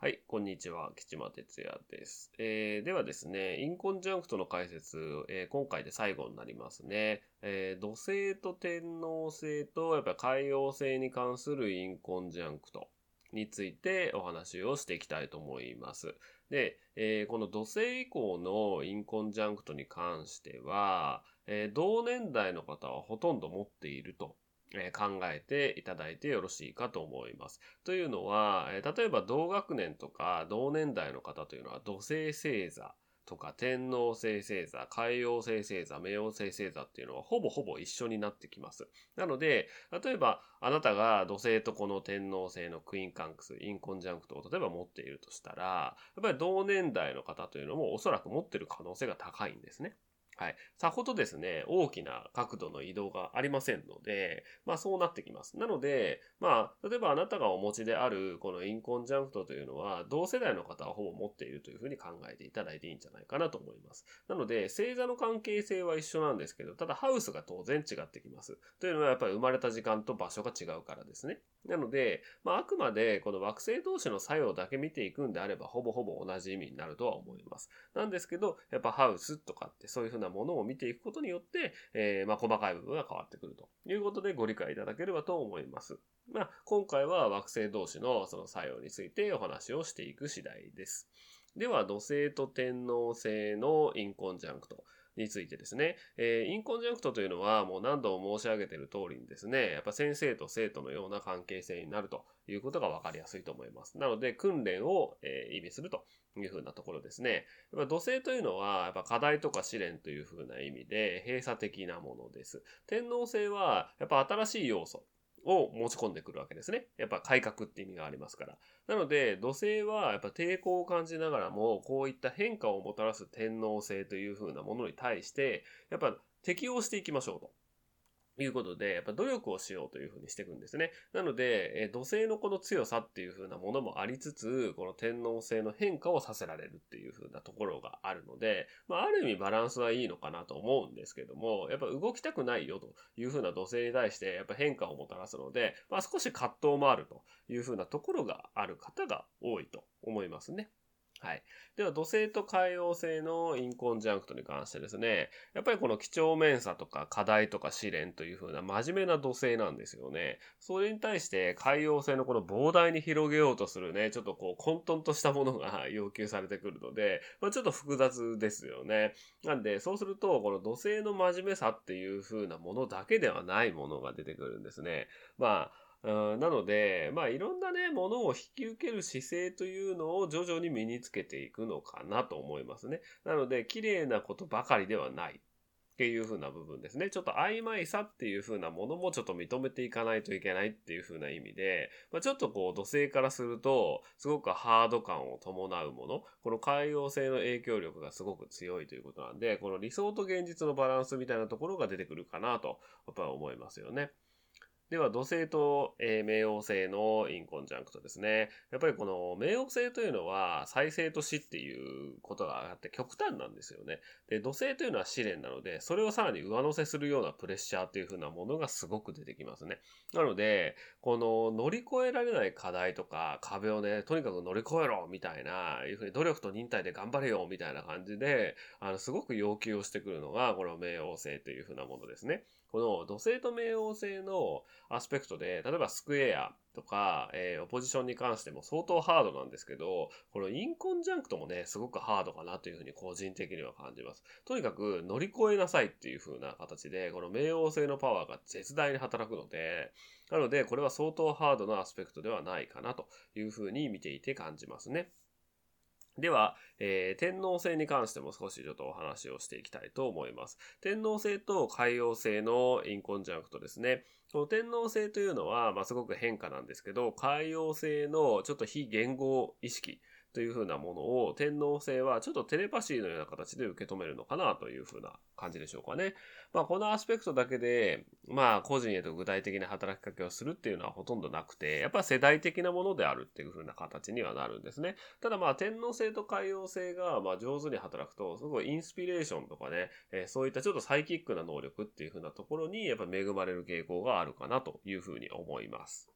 はい、こんにちは。吉間哲也です。ではですね、インコンジャンクトの解説、今回で最後になりますね。土星と天王星とやっぱ海王星に関するインコンジャンクトについてお話をしていきたいと思います。で、この土星以降のインコンジャンクトに関しては、同年代の方はほとんど持っていると考えていただいてよろしいかと思います。というのは、例えば同学年とか同年代の方というのは土星星座とか天王星星座、海王星星座、冥王星星座っていうのはほぼほぼ一緒になってきます。なので、例えばあなたが土星とこの天王星のクイーンカンクス、インコンジャンクトを例えば持っているとしたら、やっぱり同年代の方というのもおそらく持っている可能性が高いんですね。はい。さほどですね、大きな角度の移動がありませんので、そうなってきます。なので、例えばあなたがお持ちであるこのインコンジャンクトというのは、同世代の方はほぼ持っているというふうに考えていただいていいんじゃないかなと思います。なので、星座の関係性は一緒なんですけど、ただハウスが当然違ってきます。というのはやっぱり生まれた時間と場所が違うからですね。なので、あくまでこの惑星同士の作用だけ見ていくんであれば、ほぼほぼ同じ意味になるとは思います。なんですけど、やっぱハウスとかってそういうふうなものを見ていくことによって、細かい部分が変わってくるということでご理解いただければと思います。今回は惑星同士のその作用についてお話をしていく次第です。では、土星と天王星のインコンジャンクトについてですね、インコンジャンクトというのはもう何度も申し上げている通りにですね、やっぱ先生と生徒のような関係性になるということが分かりやすいと思います。なので、訓練を、意味するというふうなところですね。やっぱ土星というのは、やっぱ課題とか試練というふうな意味で閉鎖的なものです。天王星は、やっぱ新しい要素を持ち込んでくるわけですね。やっぱ改革って意味がありますから。なので、土星はやっぱ抵抗を感じながらも、こういった変化をもたらす天王星というふうなものに対して、やっぱ適応していきましょうと。いうことで、やっぱ努力をしようというふうにしていくんですね。なので、土星のこの強さっていう風なものもありつつ、この天王星の変化をさせられるっていう風なところがあるので、ある意味バランスはいいのかなと思うんですけども、やっぱ動きたくないよという風な土星に対して、やっぱ変化をもたらすので、少し葛藤もあるという風なところがある方が多いと思いますね。はい。では、土星と海王星のインコンジャンクトに関してですね、やっぱりこの几帳面さとか課題とか試練という風な真面目な土星なんですよね。それに対して海王星のこの膨大に広げようとするね、ちょっとこう混沌としたものが要求されてくるので、ちょっと複雑ですよね。なんで、そうすると、この土星の真面目さっていう風なものだけではないものが出てくるんですね。なので、いろんなね、ものを引き受ける姿勢というのを徐々に身につけていくのかなと思いますね。なので、綺麗なことばかりではないっていう風な部分ですね。ちょっと曖昧さっていう風なものもちょっと認めていかないといけないっていう風な意味で、ちょっとこう土星からすると、すごくハード感を伴うもの、この海王星の影響力がすごく強いということなんで、この理想と現実のバランスみたいなところが出てくるかなと、やっぱり思いますよね。では、土星と、冥王星のインコンジャンクトですね。やっぱりこの冥王星というのは再生と死っていうことがあって極端なんですよね。で、土星というのは試練なので、それをさらに上乗せするようなプレッシャーという風なものがすごく出てきますね。なので、この乗り越えられない課題とか壁をね、とにかく乗り越えろみたいな、いう風に努力と忍耐で頑張れよみたいな感じで、すごく要求をしてくるのが、この冥王星という風なものですね。この土星と冥王星のアスペクトで、例えばスクエアとか、オポジションに関しても相当ハードなんですけど、このインコンジャンクトもね、すごくハードかなというふうに個人的には感じます。とにかく乗り越えなさいっていう風な形で、この冥王星のパワーが絶大に働くので、なのでこれは相当ハードなアスペクトではないかなというふうに見ていて感じますね。では、天王星に関しても少しちょっとお話をしていきたいと思います。天王星と海王星のインコンジャンクトですね。この天王星というのは、すごく変化なんですけど、海王星のちょっと非言語意識という風なものを天王星はちょっとテレパシーのような形で受け止めるのかなという風な感じでしょうかね。このアスペクトだけで、個人へと具体的な働きかけをするっていうのはほとんどなくて、やっぱ世代的なものであるっていう風な形にはなるんですね。ただ天王星と海王星が上手に働くと、すごいインスピレーションとかね、そういったちょっとサイキックな能力っていう風なところにやっぱ恵まれる傾向があるかなという風に思います。